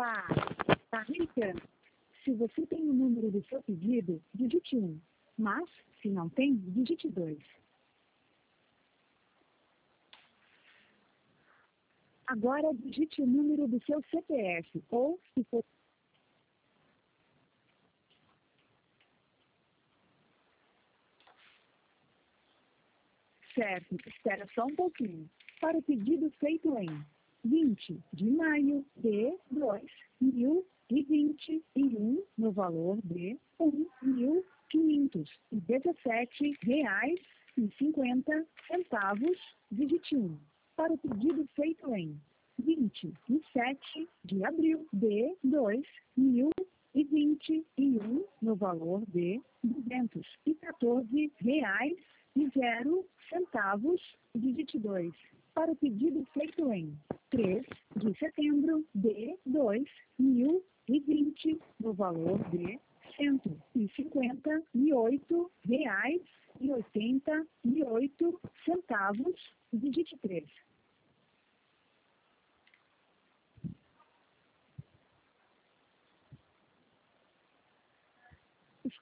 Olá, americano. Se você tem o número do seu pedido, digite 1. Mas, se não tem, digite 2. Agora, digite o número do seu CPF, ou, se for... Certo, espera só um pouquinho. Para o pedido feito em 20 de maio de 2021, no valor de R$ 1.517,50, digite 1. Para o pedido feito em 27 de abril de 2021, no valor de R$ 214,00, digite 2. Para o pedido feito em 3 de setembro de 2020, no valor de R$ 158,88, digite 3.